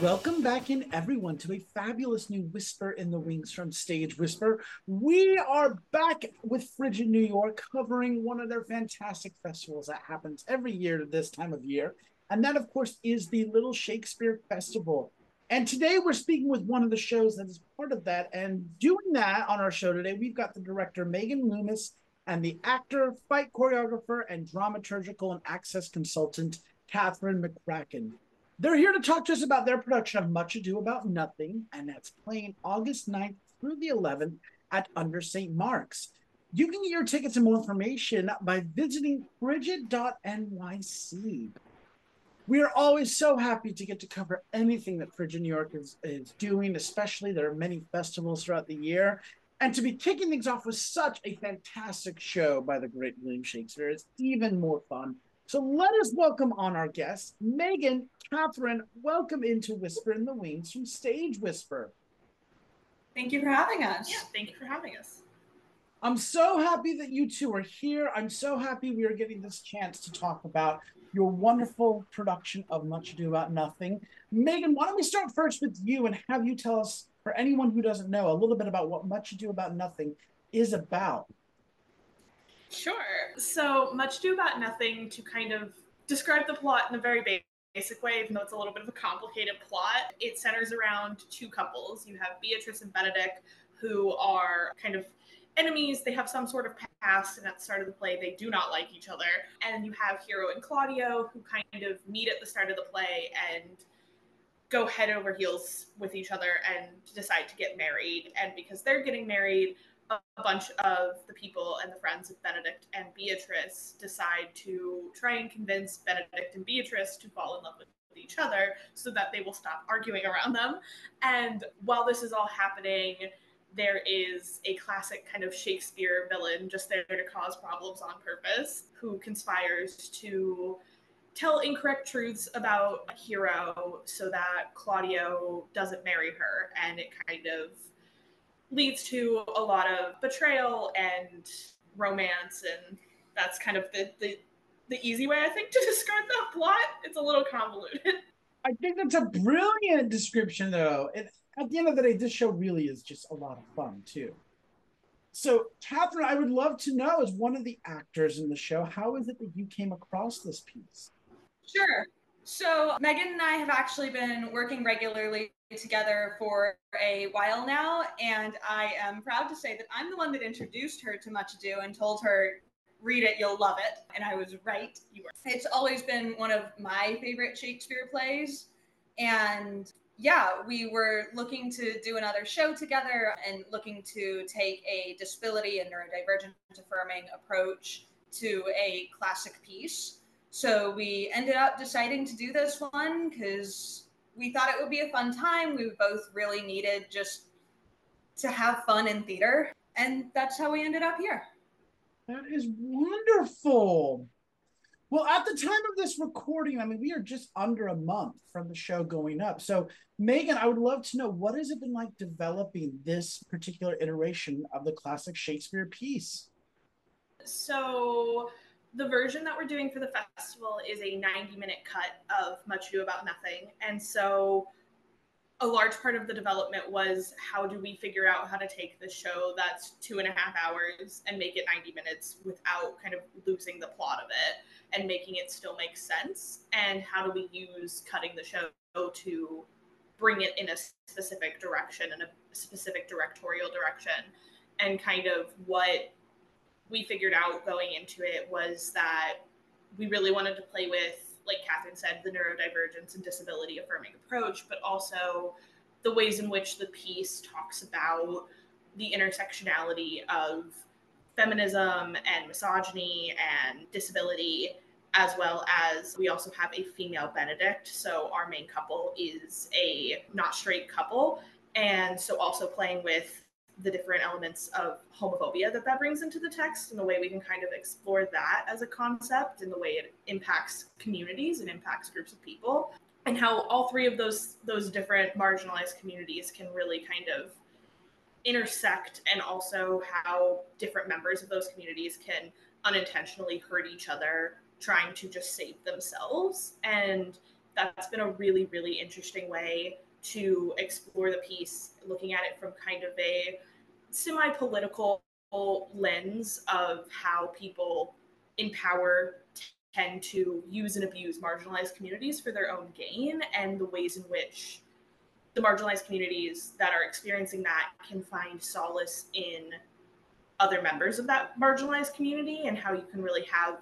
Welcome back in, everyone, to a fabulous new Whisper in the Wings from Stage Whisper. We are back with Frigid New York, covering one of their fantastic festivals that happens every year at this time of year. And that, of course, is the Little Shakespeare Festival. And today we're speaking with one of the shows that is part of that. And doing that on our show today, we've got the director, Megan Loomis, and the actor, fight choreographer, and dramaturgical and access consultant, Catherine McCracken. They're here to talk to us about their production of Much Ado About Nothing, and that's playing August 9th through the 11th at Under St. Mark's. You can get your tickets and more information by visiting frigid.nyc. We are always so happy to get to cover anything that Frigid New York is doing, especially there are many festivals throughout the year. And to be kicking things off with such a fantastic show by the great William Shakespeare is even more fun. So let us welcome on our guests, Megan, Catherine. Welcome into Whisper in the Wings from Stage Whisper. Thank you for having us. Yeah, thank you for having us. I'm so happy that you two are here. I'm so happy we are getting this chance to talk about your wonderful production of Much Ado About Nothing. Megan, why don't we start first with you and have you tell us, for anyone who doesn't know, a little bit about what Much Ado About Nothing is about. Sure. So Much Ado About Nothing, to kind of describe the plot in a very basic way, even though it's a little bit of a complicated plot, it centers around two couples. You have Beatrice and Benedict, who are kind of enemies. They have some sort of past, and at the start of the play, they do not like each other. And you have Hero and Claudio, who kind of meet at the start of the play and go head over heels with each other and decide to get married. And because they're getting married, a bunch of the people and the friends of Benedict and Beatrice decide to try and convince Benedict and Beatrice to fall in love with each other so that they will stop arguing around them. And while this is all happening, there is a classic kind of Shakespeare villain just there to cause problems on purpose, who conspires to tell incorrect truths about Hero so that Claudio doesn't marry her. And it kind of leads to a lot of betrayal and romance, and that's kind of the easy way, I think, to describe that plot. It's a little convoluted. I think that's a brilliant description, though. And at the end of the day, this show really is just a lot of fun, too. So, Catherine, I would love to know, as one of the actors in the show, how is it that you came across this piece? Sure. So Megan and I have actually been working regularly together for a while now, and I am proud to say that I'm the one that introduced her to Much Ado and told her, read it, you'll love it. And I was right. You were. It's always been one of my favorite Shakespeare plays. And yeah, we were looking to do another show together and looking to take a disability and neurodivergent affirming approach to a classic piece. So we ended up deciding to do this one because we thought it would be a fun time. We both really needed just to have fun in theater. And that's how we ended up here. That is wonderful. Well, at the time of this recording, I mean, we are just under a month from the show going up. So, Megan, I would love to know, what has it been like developing this particular iteration of the classic Shakespeare piece? So the version that we're doing for the festival is a 90-minute cut of Much Ado About Nothing. And so a large part of the development was, how do we figure out how to take the show that's 2.5 hours and make it 90 minutes without kind of losing the plot of it and making it still make sense? And how do we use cutting the show to bring it in a specific direction and a specific directorial direction? And kind of what we figured out going into it was that we really wanted to play with, like Catherine said, the neurodivergence and disability affirming approach, but also the ways in which the piece talks about the intersectionality of feminism and misogyny and disability, as well as we also have a female Benedict. So our main couple is a not straight couple. And so also playing with the different elements of homophobia that brings into the text, and the way we can kind of explore that as a concept and the way it impacts communities and impacts groups of people, and how all three of those different marginalized communities can really kind of intersect, and also how different members of those communities can unintentionally hurt each other trying to just save themselves. And that's been a really, really interesting way to explore the piece, looking at it from kind of a semi-political lens of how people in power tend to use and abuse marginalized communities for their own gain, and the ways in which the marginalized communities that are experiencing that can find solace in other members of that marginalized community, and how you can really have,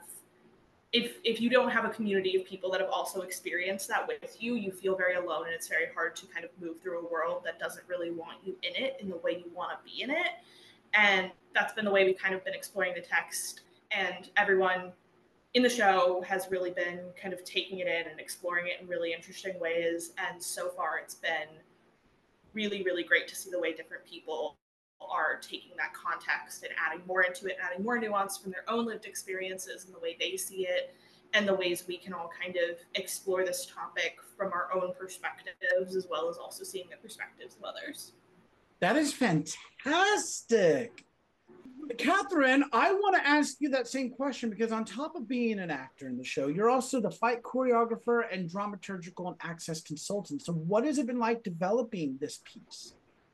if you don't have a community of people that have also experienced that with you, you feel very alone, and it's very hard to kind of move through a world that doesn't really want you in it in the way you want to be in it. And that's been the way we've kind of been exploring the text, and everyone in the show has really been kind of taking it in and exploring it in really interesting ways. And so far it's been really, really great to see the way different people are taking that context and adding more into it, adding more nuance from their own lived experiences and the way they see it, and the ways we can all kind of explore this topic from our own perspectives, as well as also seeing the perspectives of others. That is fantastic. Catherine, I want to ask you that same question, because on top of being an actor in the show, you're also the fight choreographer and dramaturgical and access consultant. So what has it been like developing this piece?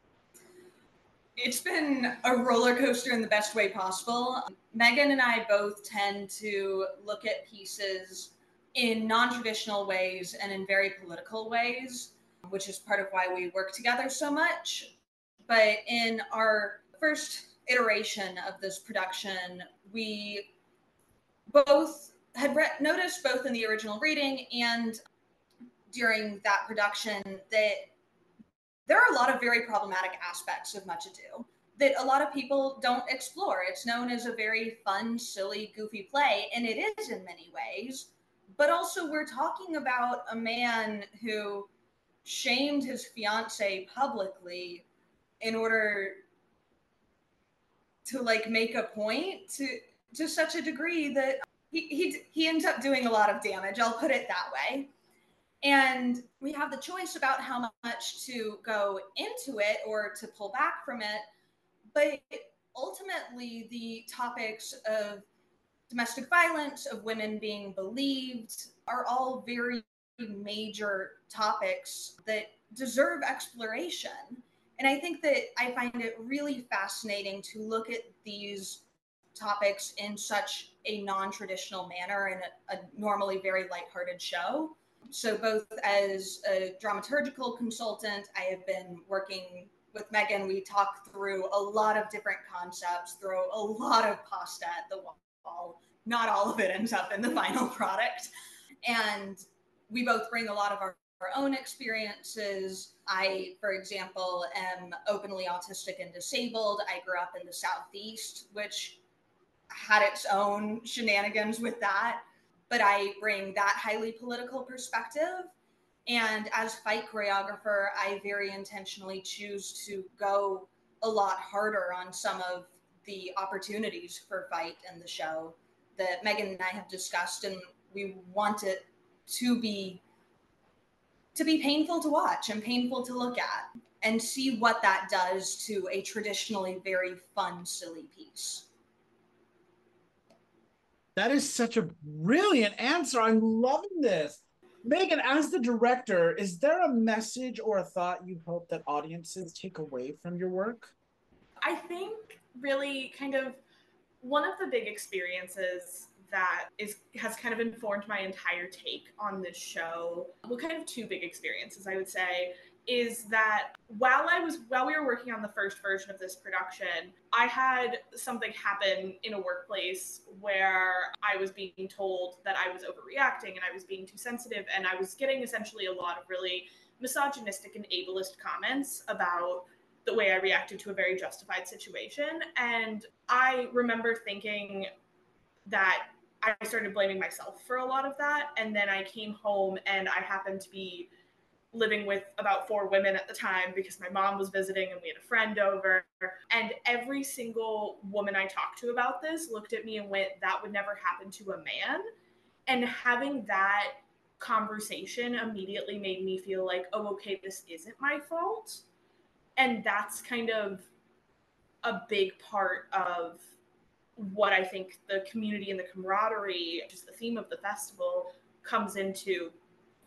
It's been a roller coaster in the best way possible. Megan and I both tend to look at pieces in non-traditional ways and in very political ways, which is part of why we work together so much. But in our first iteration of this production, we both had noticed, both in the original reading and during that production, that there are a lot of very problematic aspects of Much Ado that a lot of people don't explore. It's known as a very fun, silly, goofy play, and it is in many ways. But also, we're talking about a man who shamed his fiancée publicly in order to like make a point to such a degree that he ends up doing a lot of damage. I'll put it that way. And we have the choice about how much to go into it or to pull back from it. But ultimately, the topics of domestic violence, of women being believed, are all very major topics that deserve exploration. And I think that I find it really fascinating to look at these topics in such a non-traditional manner in a normally very lighthearted show. So both as a dramaturgical consultant, I have been working with Megan. We talk through a lot of different concepts, throw a lot of pasta at the wall. Not all of it ends up in the final product. And we both bring a lot of our own experiences. I, for example, am openly autistic and disabled. I grew up in the Southeast, which had its own shenanigans with that. But I bring that highly political perspective. And as fight choreographer, I very intentionally choose to go a lot harder on some of the opportunities for fight in the show that Megan and I have discussed, and we want it to be painful to watch and painful to look at, and see what that does to a traditionally very fun, silly piece. That is such a brilliant answer. I'm loving this. Megan, as the director, is there a message or a thought you hope that audiences take away from your work? I think really kind of one of the big experiences that has kind of informed my entire take on this show, well, kind of two big experiences, I would say, is that while we were working on the first version of this production, I had something happen in a workplace where I was being told that I was overreacting and I was being too sensitive, and I was getting essentially a lot of really misogynistic and ableist comments about the way I reacted to a very justified situation. And I remember thinking that I started blaming myself for a lot of that. And then I came home, and I happened to be living with about 4 women at the time because my mom was visiting and we had a friend over. And every single woman I talked to about this looked at me and went, that would never happen to a man. And having that conversation immediately made me feel like, oh, okay, this isn't my fault. And that's kind of a big part of what I think the community and the camaraderie, which is the theme of the festival, comes into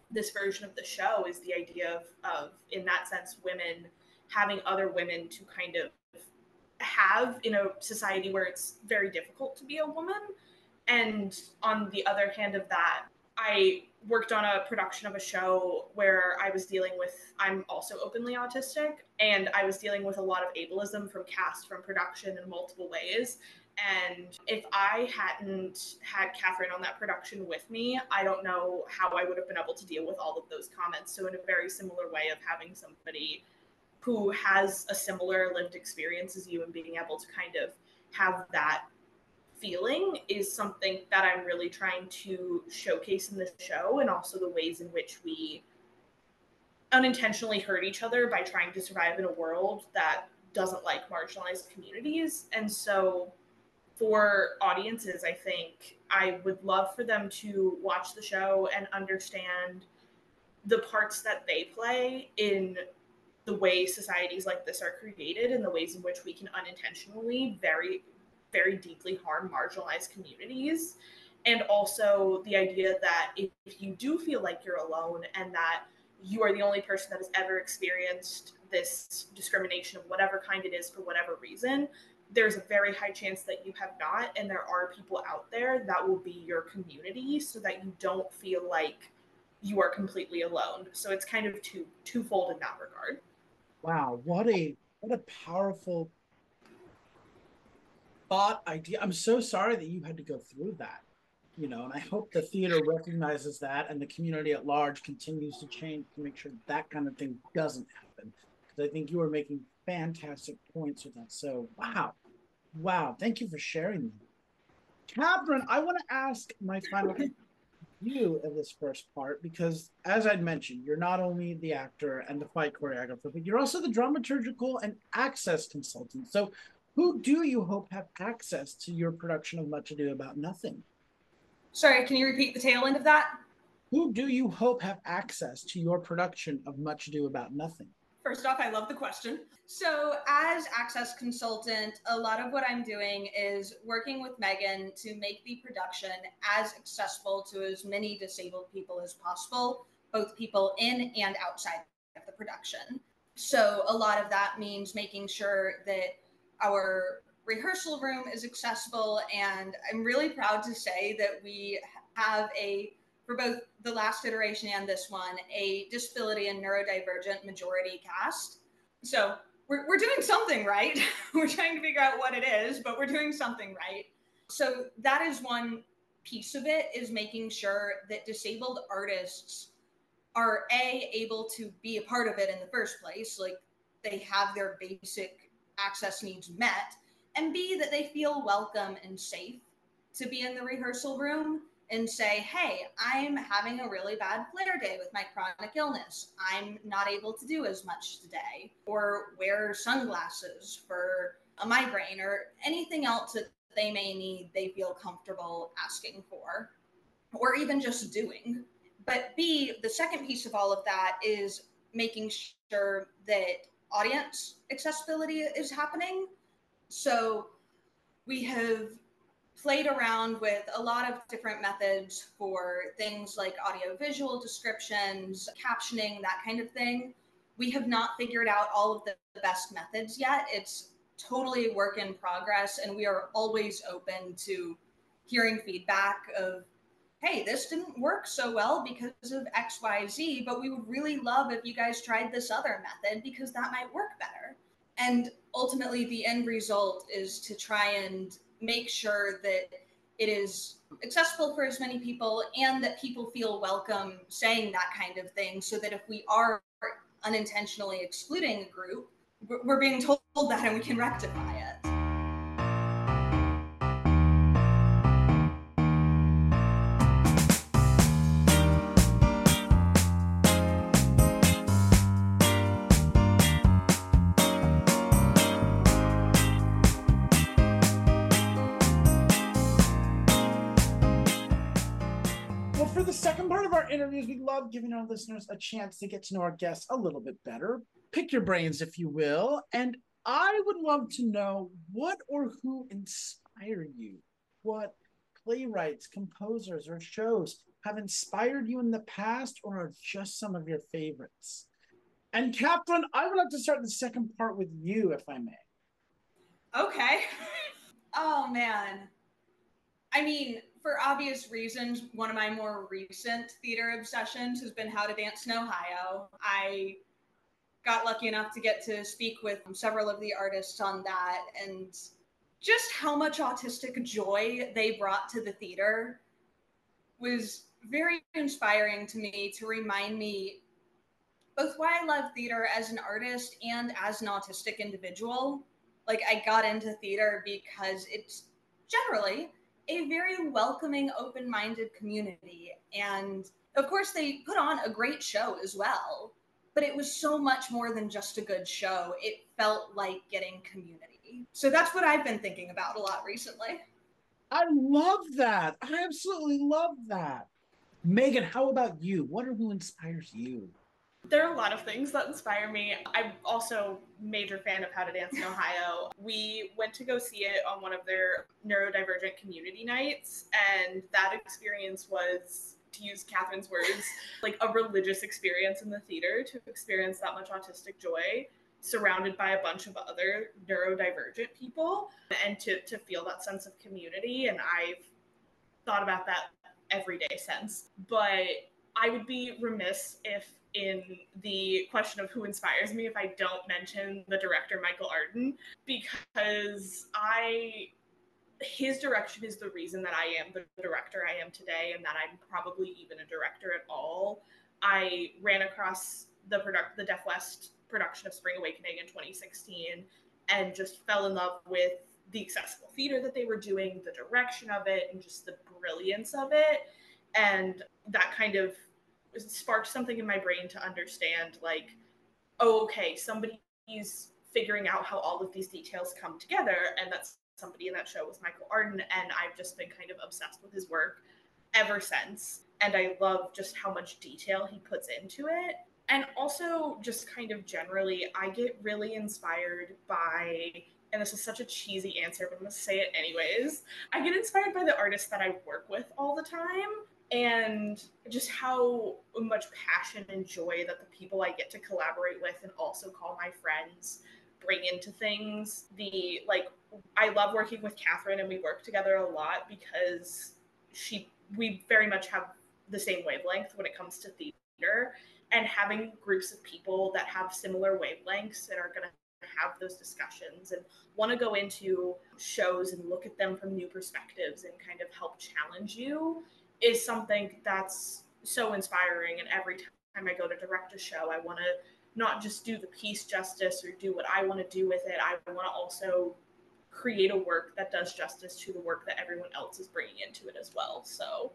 this version of the show is the idea of in that sense, women having other women to kind of have in a society where it's very difficult to be a woman. And on the other hand of that, I worked on a production of a show where I was dealing with, I'm also openly autistic, and I was dealing with a lot of ableism from cast, from production in multiple ways. And if I hadn't had Catherine on that production with me, I don't know how I would have been able to deal with all of those comments. So in a very similar way of having somebody who has a similar lived experience as you and being able to kind of have that feeling is something that I'm really trying to showcase in this show, and also the ways in which we unintentionally hurt each other by trying to survive in a world that doesn't like marginalized communities. And so for audiences, I think I would love for them to watch the show and understand the parts that they play in the way societies like this are created, and the ways in which we can unintentionally very, very deeply harm marginalized communities. And also the idea that if you do feel like you're alone and that you are the only person that has ever experienced this discrimination of whatever kind it is for whatever reason, there's a very high chance that you have not, and there are people out there that will be your community, so that you don't feel like you are completely alone. So it's kind of twofold in that regard. Wow, what a powerful thought idea. I'm so sorry that you had to go through that, and I hope the theater recognizes that and the community at large continues to change to make sure that kind of thing doesn't happen. Because I think you are making fantastic points with that. So, wow, thank you for sharing that. Catherine, I want to ask my final you of this first part, because as I'd mentioned, you're not only the actor and the fight choreographer, but you're also the dramaturgical and access consultant. So who do you hope have access to your production of Much Ado About Nothing? Sorry, can you repeat the tail end of that? Who do you hope have access to your production of Much Ado About Nothing? First off, I love the question. So as access consultant, a lot of what I'm doing is working with Megan to make the production as accessible to as many disabled people as possible, both people in and outside of the production. So a lot of that means making sure that our rehearsal room is accessible, and I'm really proud to say that we have for both the last iteration and this one, a disability and neurodivergent majority cast. So we're doing something right. We're trying to figure out what it is, but we're doing something right. So that is one piece of it, is making sure that disabled artists are able to be a part of it in the first place, like they have their basic access needs met, and B, that they feel welcome and safe to be in the rehearsal room and say, hey, I'm having a really bad flare day with my chronic illness. I'm not able to do as much today, or wear sunglasses for a migraine, or anything else that they may need, they feel comfortable asking for, or even just doing. But B, the second piece of all of that is making sure that audience accessibility is happening. So we have played around with a lot of different methods for things like audio-visual descriptions, captioning, that kind of thing. We have not figured out all of the best methods yet. It's totally a work in progress, and we are always open to hearing feedback of, hey, this didn't work so well because of XYZ, but we would really love if you guys tried this other method because that might work better. And ultimately, the end result is to try and make sure that it is accessible for as many people, and that people feel welcome saying that kind of thing, so that if we are unintentionally excluding a group, we're being told that and we can rectify it. For the second part of our interviews, we love giving our listeners a chance to get to know our guests a little bit better. Pick your brains, if you will. And I would love to know what or who inspired you. What playwrights, composers, or shows have inspired you in the past or are just some of your favorites? And Catherine, I would like to start the second part with you, if I may. Okay. Oh, man. I mean, for obvious reasons, one of my more recent theater obsessions has been How to Dance in Ohio. I got lucky enough to get to speak with several of the artists on that, and just how much autistic joy they brought to the theater was very inspiring to me, to remind me both why I love theater as an artist and as an autistic individual. Like, I got into theater because it's generally a very welcoming, open-minded community. And of course, they put on a great show as well. But it was so much more than just a good show. It felt like getting community. So that's what I've been thinking about a lot recently. I love that. I absolutely love that. Megan, how about you? What or who inspires you? There are a lot of things that inspire me. I'm also a major fan of How to Dance in Ohio. We went to go see it on one of their neurodivergent community nights, and that experience was, to use Catherine's words, like a religious experience in the theater, to experience that much autistic joy surrounded by a bunch of other neurodivergent people, and to feel that sense of community. And I've thought about that every day since. But I would be remiss if, in the question of who inspires me, if I don't mention the director Michael Arden, because his direction is the reason that I am the director I am today, and that I'm probably even a director at all. I ran across the Deaf West production of Spring Awakening in 2016 and just fell in love with the accessible theater that they were doing, the direction of it, and just the brilliance of it. And that kind of sparked something in my brain to understand, like, oh, okay, somebody's figuring out how all of these details come together, and that's somebody in that show was Michael Arden, and I've just been kind of obsessed with his work ever since. And I love just how much detail he puts into it. And also, just kind of generally, I get really inspired by, and this is such a cheesy answer, but I'm going to say it anyways, I get inspired by the artists that I work with all the time, and just how much passion and joy that the people I get to collaborate with and also call my friends bring into things. I love working with Catherine, and we work together a lot because we very much have the same wavelength when it comes to theater, and having groups of people that have similar wavelengths and are going to have those discussions and want to go into shows and look at them from new perspectives and kind of help challenge you is something that's so inspiring. And every time I go to direct a show, I want to not just do the piece justice or do what I want to do with it. I want to also create a work that does justice to the work that everyone else is bringing into it as well. So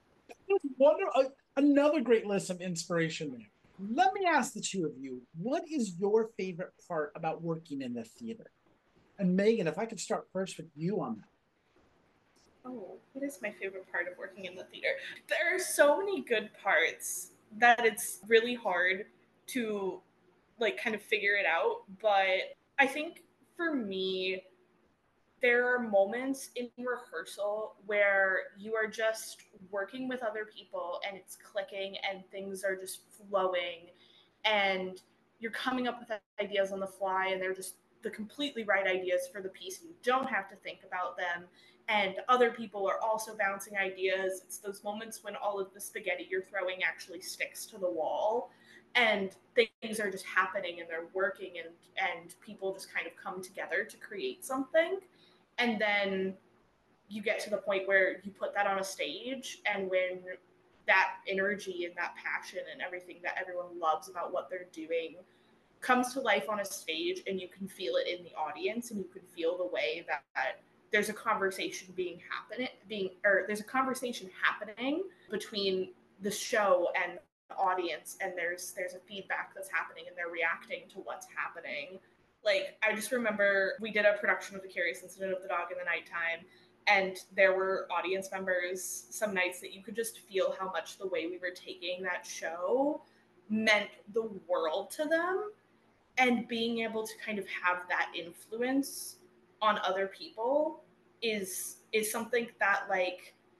Another great list of inspiration there. Let me ask the two of you, what is your favorite part about working in the theater? And Megan, if I could start first with you on that. Oh, what is my favorite part of working in the theater? There are so many good parts that it's really hard to kind of figure it out. But I think for me, there are moments in rehearsal where you are just working with other people and it's clicking and things are just flowing and you're coming up with ideas on the fly and they're just the completely right ideas for the piece. You don't have to think about them. And other people are also bouncing ideas. It's those moments when all of the spaghetti you're throwing actually sticks to the wall and things are just happening and they're working and people just kind of come together to create something. And then you get to the point where you put that on a stage, and when that energy and that passion and everything that everyone loves about what they're doing comes to life on a stage, and you can feel it in the audience, and you can feel the way that there's a conversation there's a conversation happening between the show and the audience, and there's a feedback that's happening, and they're reacting to what's happening. I just remember we did a production of The Curious Incident of the Dog in the Nighttime, and there were audience members some nights that you could just feel how much the way we were taking that show meant the world to them. And being able to kind of have that influence on other people is something that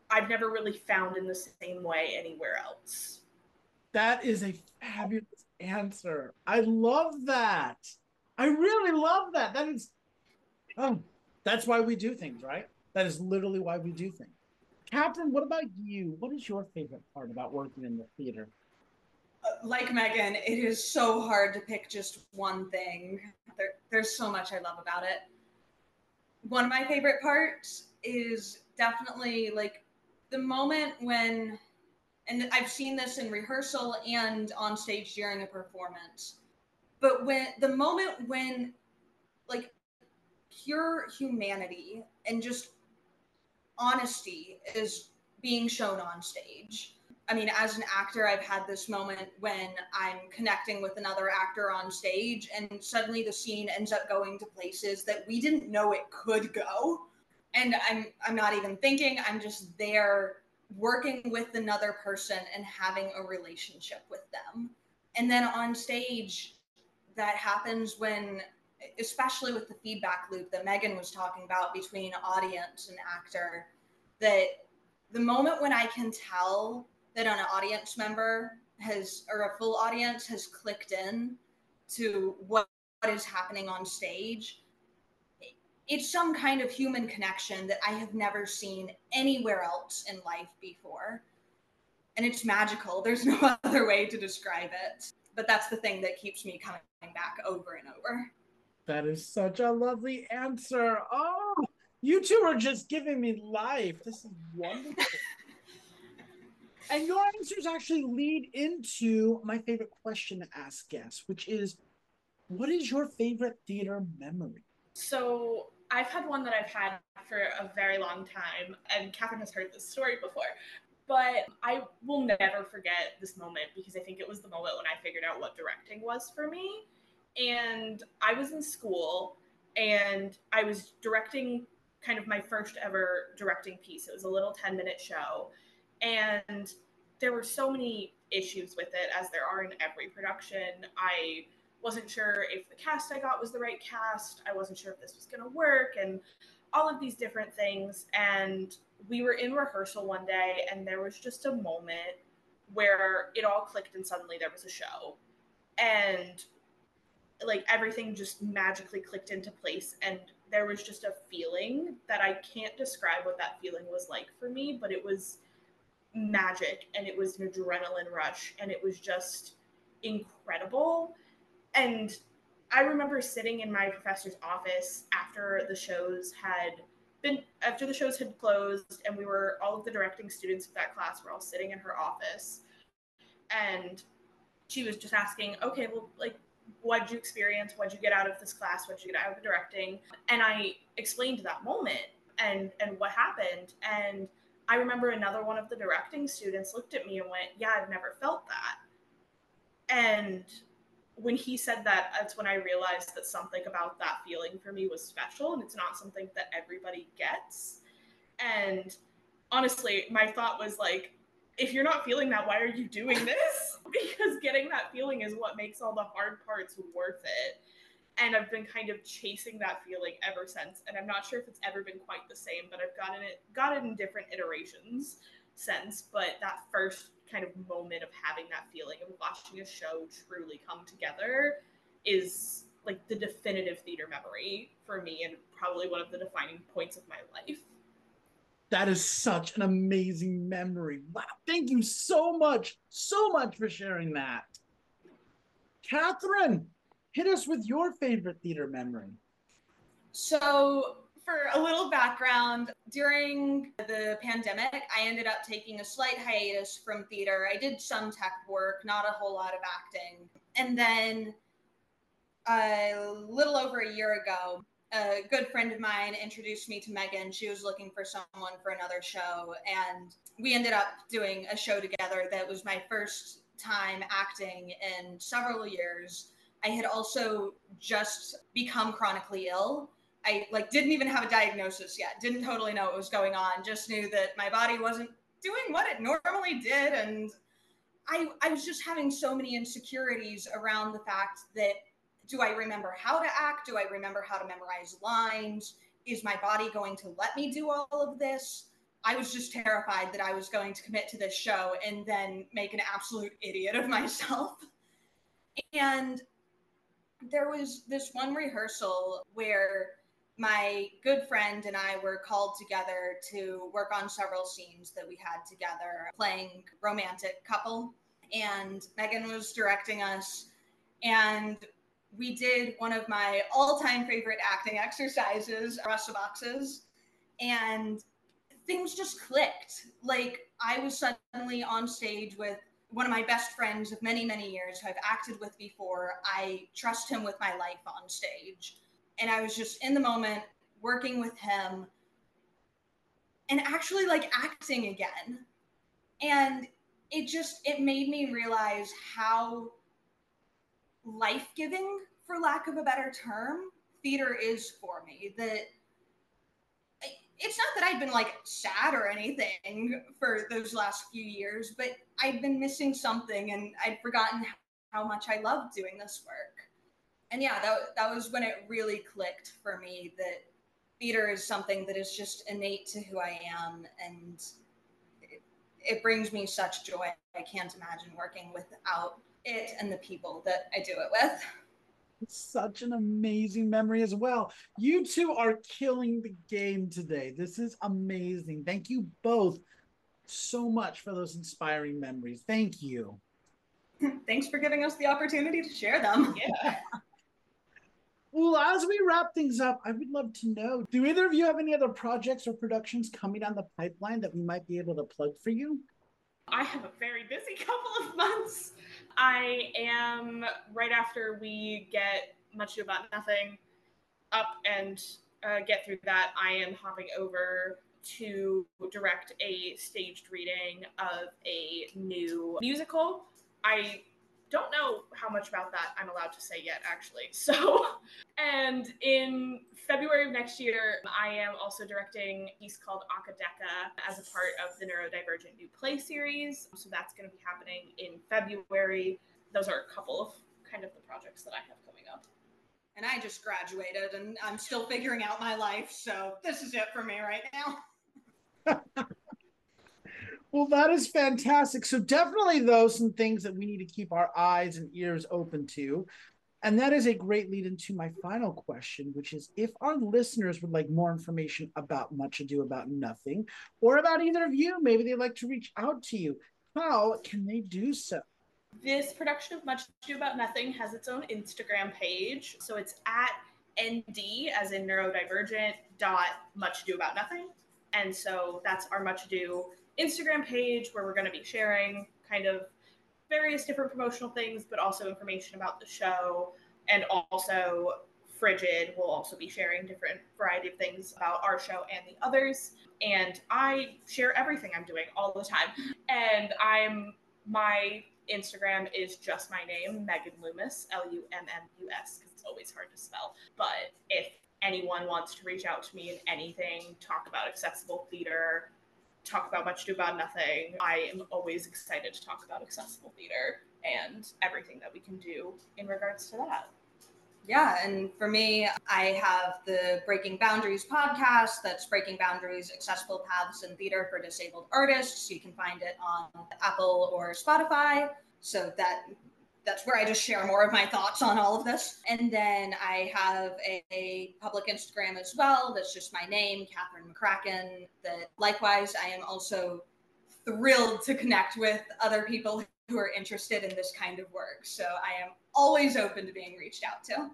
I've never really found in the same way anywhere else. That is a fabulous answer. I love that. I really love that. That is, oh, that's why we do things, right? That is literally why we do things. Catherine, what about you? What is your favorite part about working in the theater? Like Megan, it is so hard to pick just one thing. There's so much I love about it. One of my favorite parts is definitely like the moment when, and I've seen this in rehearsal and on stage during a performance, but when the moment when like pure humanity and just honesty is being shown on stage. I mean, as an actor, I've had this moment when I'm connecting with another actor on stage and suddenly the scene ends up going to places that we didn't know it could go. And I'm not even thinking, I'm just there working with another person and having a relationship with them. And then on stage, that happens when, especially with the feedback loop that Megan was talking about between audience and actor, that the moment when I can tell that an audience member has, or a full audience has clicked in to what is happening on stage, it's some kind of human connection that I have never seen anywhere else in life before. And it's magical. There's no other way to describe it. But that's the thing that keeps me coming back over and over. That is such a lovely answer. Oh, you two are just giving me life. This is wonderful. And your answers actually lead into my favorite question to ask guests, which is, what is your favorite theater memory? So I've had one that I've had for a very long time, and Catherine has heard this story before. But I will never forget this moment because I think it was the moment when I figured out what directing was for me. And I was in school and I was directing kind of my first ever directing piece. It was a little 10-minute show. And there were so many issues with it, as there are in every production. I wasn't sure if the cast I got was the right cast. I wasn't sure if this was going to work, and all of these different things. And we were in rehearsal one day, and there was just a moment where it all clicked, and suddenly there was a show. And like everything just magically clicked into place, and there was just a feeling that I can't describe what that feeling was like for me, but it was magic, and it was an adrenaline rush, and it was just incredible. And I remember sitting in my professor's office after the shows had closed, and we were, all of the directing students of that class were all sitting in her office, and she was just asking, okay, well, like, what did you experience? What did you get out of this class? What did you get out of directing? And I explained that moment and what happened. And I remember another one of the directing students looked at me and went, yeah, I've never felt that. And when he said that, that's when I realized that something about that feeling for me was special, and it's not something that everybody gets. And honestly, my thought was like, if you're not feeling that, why are you doing this? Because getting that feeling is what makes all the hard parts worth it. And I've been kind of chasing that feeling ever since. And I'm not sure if it's ever been quite the same, but I've got it in different iterations since. But that first kind of moment of having that feeling of watching a show truly come together is like the definitive theater memory for me, and probably one of the defining points of my life. That is such an amazing memory. Wow. Thank you so much for sharing that. Catherine, hit us with your favorite theater memory. So, for a little background, during the pandemic, I ended up taking a slight hiatus from theater. I did some tech work, not a whole lot of acting. And then a little over a year ago, a good friend of mine introduced me to Megan. She was looking for someone for another show, and we ended up doing a show together that was my first time acting in several years. I had also just become chronically ill. I didn't even have a diagnosis yet, didn't totally know what was going on, just knew that my body wasn't doing what it normally did, and I was just having so many insecurities around the fact that, do I remember how to act? Do I remember how to memorize lines? Is my body going to let me do all of this? I was just terrified that I was going to commit to this show and then make an absolute idiot of myself. And there was this one rehearsal where my good friend and I were called together to work on several scenes that we had together, playing romantic couple. And Megan was directing us. And we did one of my all-time favorite acting exercises, Rasta Boxes. And things just clicked. Like, I was suddenly on stage with one of my best friends of many, many years who I've acted with before. I trust him with my life on stage. And I was just in the moment working with him and actually like acting again. And it made me realize how life-giving, for lack of a better term, theater is for me. That it's not that I've been like sad or anything for those last few years, but I've been missing something and I'd forgotten how much I loved doing this work. And yeah, that was when it really clicked for me that theater is something that is just innate to who I am, and it brings me such joy. I can't imagine working without it and the people that I do it with. It's such an amazing memory as well. You two are killing the game today. This is amazing. Thank you both so much for those inspiring memories. Thank you. Thanks for giving us the opportunity to share them. Yeah. Well, as we wrap things up, I would love to know, do either of you have any other projects or productions coming down the pipeline that we might be able to plug for you? I have a very busy couple of months. I am, right after we get Much Ado About Nothing up and get through that, I am hopping over to direct a staged reading of a new musical. I don't know how much about that I'm allowed to say yet, actually. So, and in February of next year, I am also directing a piece called Akadeka as a part of the Neurodivergent New Play series. So that's going to be happening in February. Those are a couple of kind of the projects that I have coming up. And I just graduated and I'm still figuring out my life. So this is it for me right now. Well, that is fantastic. So definitely those some things that we need to keep our eyes and ears open to. And that is a great lead into my final question, which is if our listeners would like more information about Much Ado About Nothing, or about either of you, maybe they'd like to reach out to you, how can they do so? This production of Much Ado About Nothing has its own Instagram page. So it's at ND, as in neurodivergent, .Much Ado About Nothing. And so that's our Much Ado Instagram page, where we're going to be sharing kind of various different promotional things, but also information about the show. And also Frigid will also be sharing different variety of things about our show and the others. And I share everything I'm doing all the time. And my Instagram is just my name, Megan Loomis, Lummus, because it's always hard to spell. But if anyone wants to reach out to me in anything, talk about accessible theater, talk about Much Ado About Nothing, I am always excited to talk about accessible theater and everything that we can do in regards to that. Yeah, and for me, I have the Breaking Boundaries podcast. That's Breaking Boundaries, Accessible Paths in Theater for Disabled Artists. You can find it on Apple or Spotify. So that's where I just share more of my thoughts on all of this. And then I have a public Instagram as well. That's just my name, Catherine McCracken. That likewise, I am also thrilled to connect with other people who are interested in this kind of work. So I am always open to being reached out to.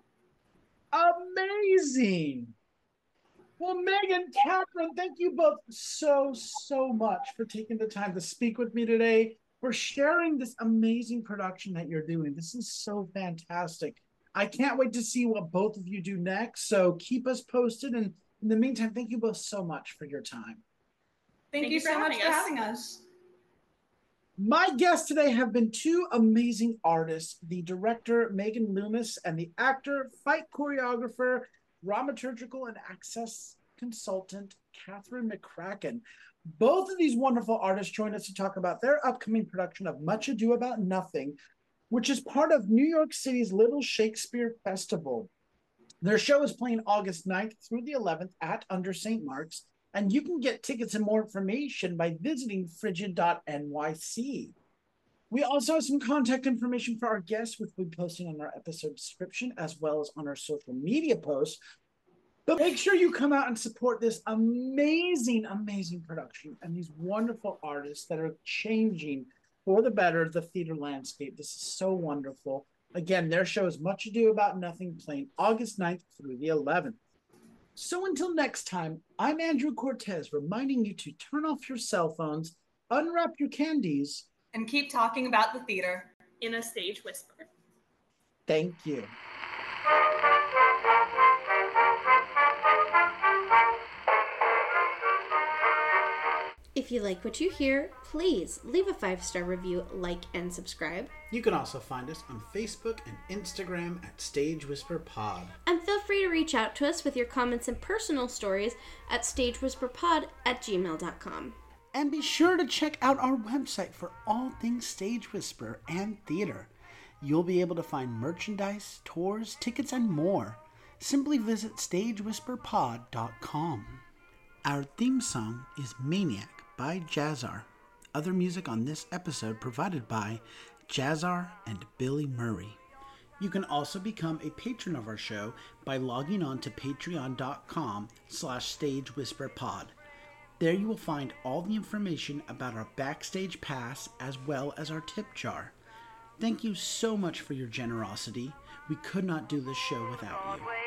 Amazing. Well, Megan, Catherine, thank you both so much for taking the time to speak with me today, for sharing this amazing production that you're doing. This is so fantastic. I can't wait to see what both of you do next. So keep us posted. And in the meantime, thank you both so much for your time. Thank you so much for having us. My guests today have been two amazing artists, the director, Megan Loomis, and the actor, fight choreographer, dramaturgical and access consultant, Catherine McCracken. Both of these wonderful artists joined us to talk about their upcoming production of Much Ado About Nothing, which is part of New York City's Little Shakespeare Festival. Their show is playing August 9th through the 11th at Under St. Mark's, And you can get tickets and more information by visiting frigid.nyc. We also have some contact information for our guests, which we'll be posting on our episode description as well as on our social media posts. But make sure you come out and support this amazing, amazing production and these wonderful artists that are changing for the better the theater landscape. This is so wonderful. Again, their show is Much Ado About Nothing, playing August 9th through the 11th. So until next time, I'm Andrew Cortez, reminding you to turn off your cell phones, unwrap your candies, and keep talking about the theater in a stage whisper. Thank you. If you like what you hear, please leave a 5-star review, like, and subscribe. You can also find us on Facebook and Instagram at Stage Whisper Pod. And feel free to reach out to us with your comments and personal stories at stagewhisperpod@gmail.com. And be sure to check out our website for all things Stage Whisper and theater. You'll be able to find merchandise, tours, tickets, and more. Simply visit stagewhisperpod.com. Our theme song is Maniac by Jazzar. Other music on this episode provided by Jazzar and Billy Murray. You can also become a patron of our show by logging on to patreon.com/stagewhisperpod. There you will find all the information about our backstage pass as well as our tip jar. Thank you so much for your generosity. We could not do this show without you.